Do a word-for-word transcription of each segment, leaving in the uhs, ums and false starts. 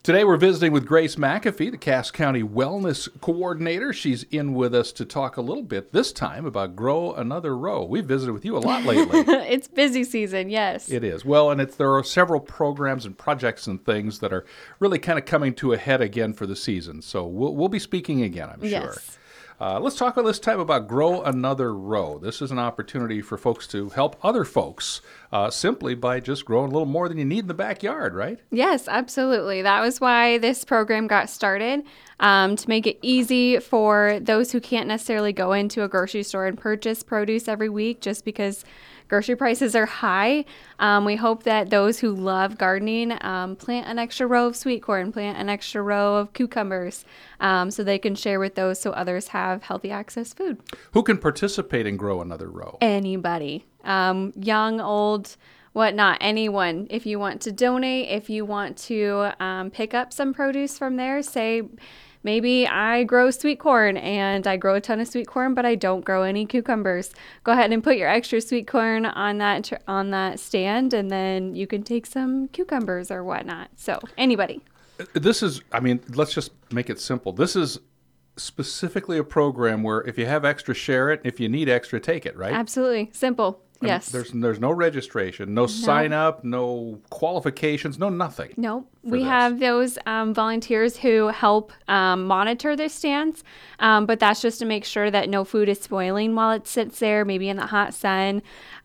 Today we're visiting with Grace McAfee, the Cass County Wellness Coordinator. She's in with us to talk a little bit this time about Grow Another Row. We've visited with you a lot lately. It's busy season, yes. It is. Well, and it's, there are several programs and projects and things that are really kind of coming to a head again for the season. So we'll, we'll be speaking again, I'm yes. sure. Uh, let's talk about this time about Grow Another Row. This is an opportunity for folks to help other folks uh, simply by just growing a little more than you need in the backyard, right? Yes, absolutely. That was why this program got started, um, to make it easy for those who can't necessarily go into a grocery store and purchase produce every week just because grocery prices are high. Um, we hope that those who love gardening um, plant an extra row of sweet corn, plant an extra row of cucumbers, um, so they can share with those so others have healthy access food. Who can participate in Grow Another Row? Anybody, um, young, old, whatnot, anyone. If you want to donate, if you want to um, pick up some produce from there, say, maybe I grow sweet corn and I grow a ton of sweet corn, but I don't grow any cucumbers. Go ahead and put your extra sweet corn on that tr- on that stand, and then you can take some cucumbers or whatnot. So anybody. This is, I mean, let's just make it simple. This is specifically a program where if you have extra, share it. If you need extra, take it, right? Absolutely. Simple. I mean, Yes. there's there's no registration, no, no sign up, no qualifications, no nothing. No, we this. have those um, volunteers who help um, monitor the stands, um, but that's just to make sure that no food is spoiling while it sits there, maybe in the hot sun.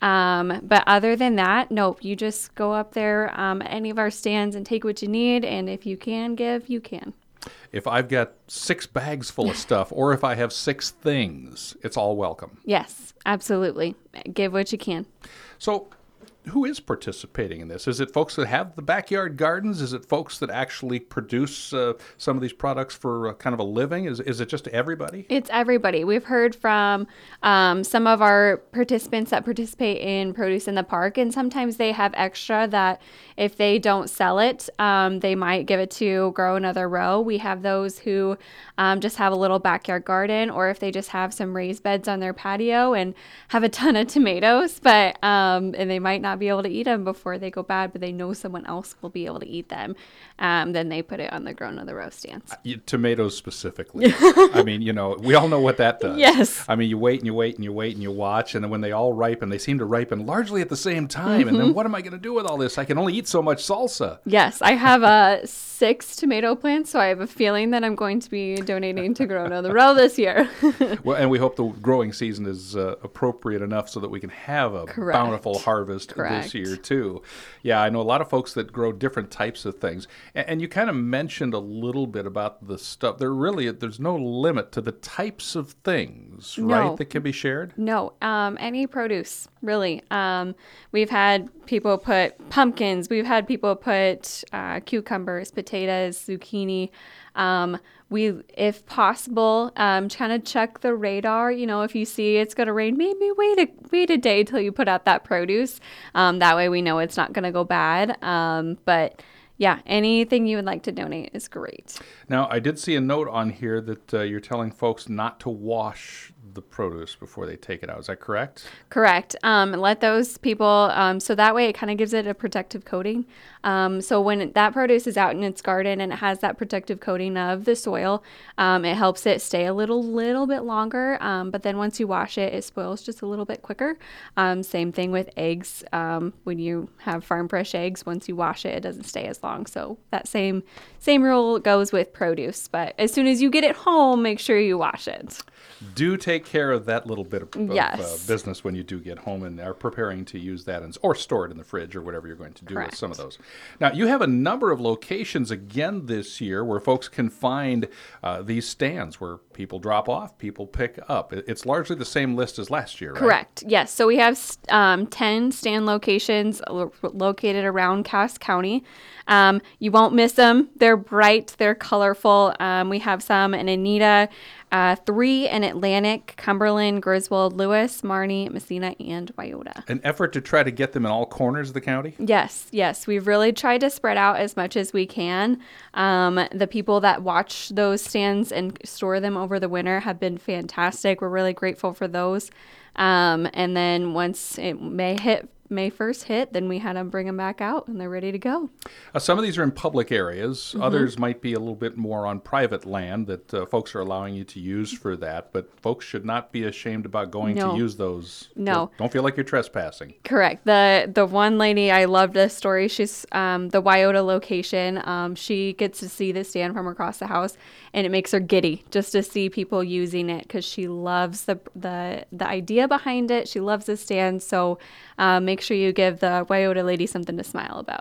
Um, but other than that, nope, you just go up there um, at any of our stands and take what you need, and if you can give, you can. If I've got six bags full of stuff, or if I have six things, it's all welcome. Yes, absolutely. Give what you can. So who is participating in this? Is it folks that have the backyard gardens? Is it folks that actually produce uh, some of these products for uh, kind of a living? Is, is it just everybody? It's everybody. We've heard from um, some of our participants that participate in Produce in the Park, and sometimes they have extra that if they don't sell it, um, they might give it to Grow Another Row. We have those who um, just have a little backyard garden, or if they just have some raised beds on their patio and have a ton of tomatoes, but um, and they might not be able to eat them before they go bad, but they know someone else will be able to eat them. Um, then they put it on the Grow Another Row stands. Uh, tomatoes specifically. I mean, you know, we all know what that does. Yes. I mean, you wait and you wait and you wait and you watch, and then when they all ripen, they seem to ripen largely at the same time. Mm-hmm. And then what am I going to do with all this? I can only eat so much salsa. Yes, I have uh, six tomato plants, so I have a feeling that I'm going to be donating to Grow Another Row this year. Well, and we hope the growing season is uh, appropriate enough so that we can have a Correct. bountiful harvest Correct. this year, too. Yeah, I know a lot of folks that grow different types of things. And, and you kind of mentioned a little bit about the stuff. There really, there's no limit to the types of things, No. right, that can be shared? No, um, any produce, really. Um, we've had people put pumpkins. We've had people put uh, cucumbers, potatoes, zucchini. Um, we, if possible, um, kind of check the radar. You know, if you see it's going to rain, maybe wait a wait a day till you put out that produce. Um, that way we know it's not going to go bad. Um, but yeah, anything you would like to donate is great. Now, I did see a note on here that uh, you're telling folks not to wash the produce before they take it out. Is that correct? Correct. Um, let those people, um, so that way it kind of gives it a protective coating. Um, so when that produce is out in its garden and it has that protective coating of the soil, um, it helps it stay a little, little bit longer. Um, but then once you wash it, it spoils just a little bit quicker. Um, same thing with eggs. Um, when you have farm fresh eggs, once you wash it, it doesn't stay as long. So that same, same rule goes with produce. But as soon as you get it home, make sure you wash it. Do take care of that little bit of, of Yes. uh, business when you do get home and are preparing to use that and, or store it in the fridge or whatever you're going to do Correct. with some of those. Now, you have a number of locations again this year where folks can find uh, these stands where people drop off, people pick up. It- It's largely the same list as last year, right? Correct. Yes. So we have um, ten stand locations lo- located around Cass County. Um, you won't miss them. They're bright. They're colorful. Um, we have some in Anita, uh, three in Atlantic, Cumberland, Griswold, Lewis, Marnie, Messina, and Wyoda. An effort to try to get them in all corners of the county? Yes, yes. We've really tried to spread out as much as we can. Um, the people that watch those stands and store them over the winter have been fantastic. We're really grateful for those. Um, and then once it may hit May first hit, then we had them bring them back out, and they're ready to go. Uh, some of these are in public areas. Mm-hmm. Others might be a little bit more on private land that uh, folks are allowing you to use for that. But folks should not be ashamed about going No. to use those. No. Don't feel like you're trespassing. Correct. The the one lady, I loved this story. She's um, the Wyoto location. Um, she gets to see the stand from across the house, and it makes her giddy just to see people using it because she loves the the the idea behind it. She loves the stand. So uh, make sure you give the Wyoto lady something to smile about.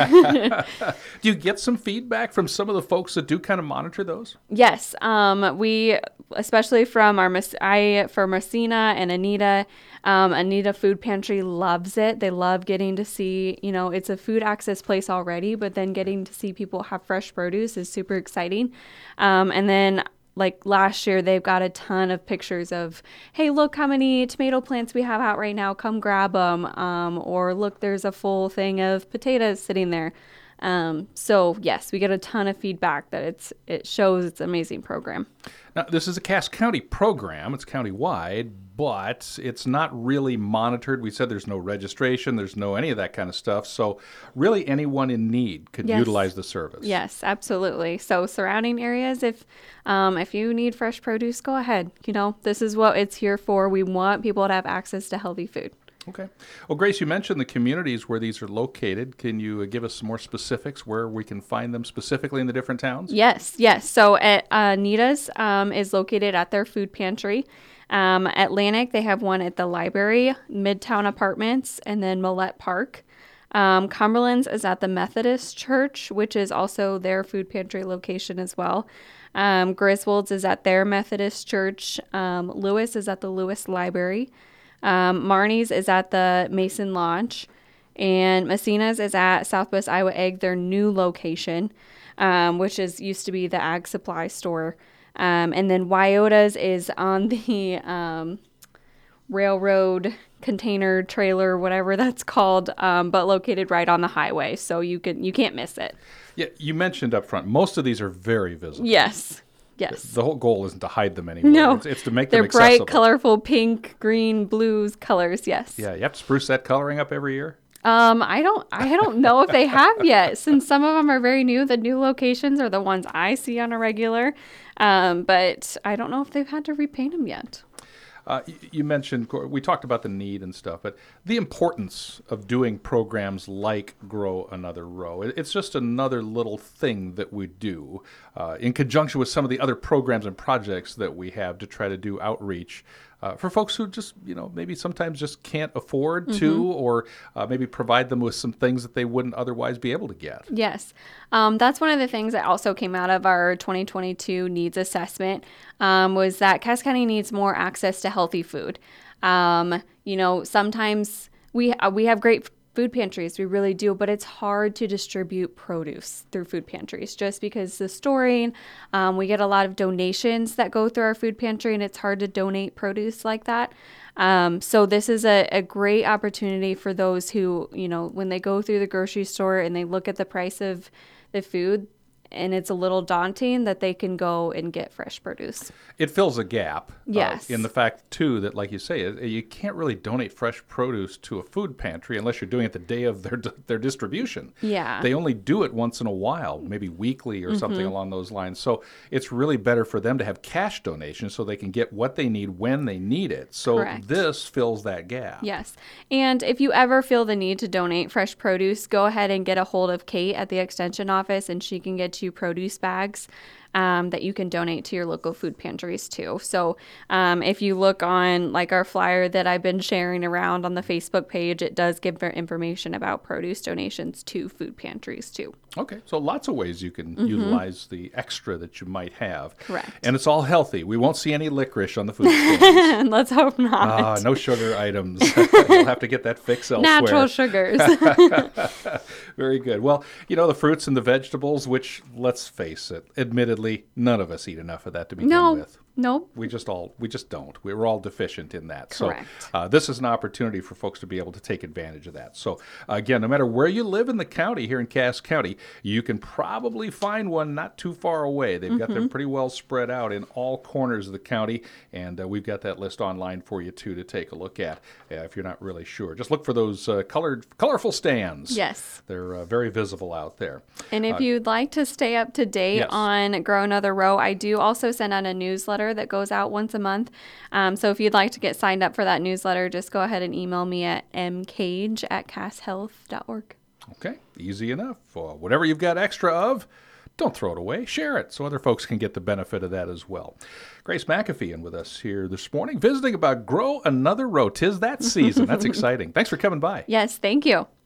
Do you get some feedback from some of the folks that do kind of monitor those? Yes, um, we, especially from our, Mess- I, for Messina and Anita, um, Anita Food Pantry loves it. They love getting to see, you know, it's a food access place already, but then getting to see people have fresh produce is super exciting. Um, and then like last year, they've got a ton of pictures of, hey, look how many tomato plants we have out right now. Come grab them. Um, or look, there's a full thing of potatoes sitting there. Um, so yes, we get a ton of feedback that it's it shows it's an amazing program. Now, this is a Cass County program. It's county-wide, but it's not really monitored. We said there's no registration. There's no any of that kind of stuff. So really anyone in need could Yes. utilize the service. Yes, absolutely. So surrounding areas, if um, if you need fresh produce, go ahead. You know, this is what it's here for. We want people to have access to healthy food. Okay. Well, Grace, you mentioned the communities where these are located. Can you uh, give us some more specifics where we can find them specifically in the different towns? Yes, yes. So at uh, Nita's um, is located at their food pantry. Um, Atlantic, they have one at the library, Midtown Apartments, and then Millette Park. Um, Cumberland's is at the Methodist Church, which is also their food pantry location as well. Um, Griswold's is at their Methodist Church. Um, Lewis is at the Lewis Library. Um, Marnie's is at the Mason Lodge, and Messina's is at Southwest Iowa Ag, their new location, um, which is used to be the Ag Supply Store. Um, and then Wyota's is on the um, railroad container trailer, whatever that's called, um, but located right on the highway, so you can you can't miss it. Yeah, you mentioned up front, most of these are very visible. Yes. Yes. The whole goal isn't to hide them anymore. No. It's, it's to make They're them accessible. bright, colorful pink, green, blues colors. Yes. Yeah, you have to spruce that coloring up every year? Um, I don't, I don't know if they have yet, since some of them are very new. The new locations are the ones I see on a regular, um, but I don't know if they've had to repaint them yet. Uh, y- you mentioned, we talked about the need and stuff, but the importance of doing programs like Grow Another Row. It- It's just another little thing that we do uh, in conjunction with some of the other programs and projects that we have to try to do outreach uh, for folks who just, you know, maybe sometimes just can't afford to, or uh, maybe provide them with some things that they wouldn't otherwise be able to get. Yes. Um, that's one of the things that also came out of our twenty twenty-two needs assessment, um, was that Cass County needs more access to healthy food. Um, you know, sometimes we, uh, we have great food pantries, we really do, but it's hard to distribute produce through food pantries just because the storing, um, we get a lot of donations that go through our food pantry, and it's hard to donate produce like that. Um, so this is a, a great opportunity for those who, you know, when they go through the grocery store and they look at the price of the food and it's a little daunting, that they can go and get fresh produce. It fills a gap. Yes. Uh, in the fact, too, that, like you say, uh, you can't really donate fresh produce to a food pantry unless you're doing it the day of their their distribution. Yeah. They only do it once in a while, maybe weekly or something along those lines. So it's really better for them to have cash donations so they can get what they need when they need it. So Correct. this fills that gap. Yes. And if you ever feel the need to donate fresh produce, go ahead and get a hold of Kate at the Extension office, and she can get you produce bags um, that you can donate to your local food pantries too. So um, if you look on like our flyer that I've been sharing around on the Facebook page, it does give information about produce donations to food pantries too. Okay, so lots of ways you can utilize the extra that you might have. Correct. And it's all healthy. We won't see any licorice on the food stands. And let's hope not. Ah, no sugar items. You'll have to get that fix elsewhere. Natural sugars. Very good. Well, you know, the fruits and the vegetables, which, let's face it, admittedly, none of us eat enough of that to begin No, with. Nope. We just all we just don't. We're all deficient in that. Correct. So uh, this is an opportunity for folks to be able to take advantage of that. So uh, again, no matter where you live in the county, here in Cass County, you can probably find one not too far away. They've mm-hmm. got them pretty well spread out in all corners of the county, and uh, we've got that list online for you too to take a look at uh, if you're not really sure. Just look for those uh, colored, colorful stands. Yes, they're uh, very visible out there. And if uh, you'd like to stay up to date yes. on Grow Another Row, I do also send out a newsletter that goes out once a month. Um, so if you'd like to get signed up for that newsletter, just go ahead and email me at m cage at cass health dot org. Okay, easy enough. Uh, whatever you've got extra of, don't throw it away. Share it so other folks can get the benefit of that as well. Grace McAfee in with us here this morning, visiting about Grow Another Row. 'Tis that season. That's exciting. Thanks for coming by. Yes, thank you.